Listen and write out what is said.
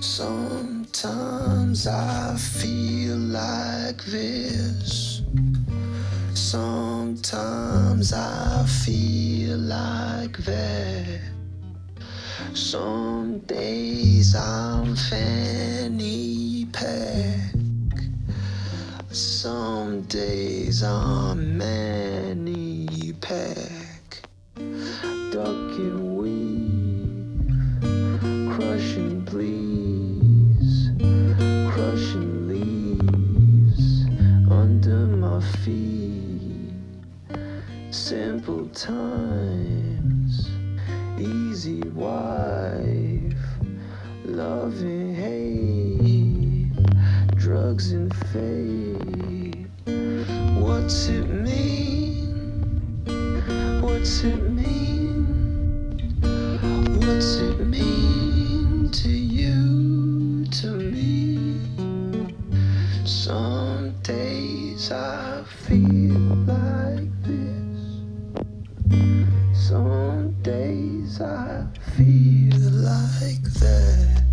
Sometimes I feel like this. Sometimes I feel like that. Some days I'm fanny pack. Some days I'm manny pack. Duck and weave, crushing please, crushing leaves under my feet. Simple times, easy wife, loving hate, drugs and fate. What's it mean? What's it mean? What's it mean to you, to me? Some days I feel like this. Some days I feel like that.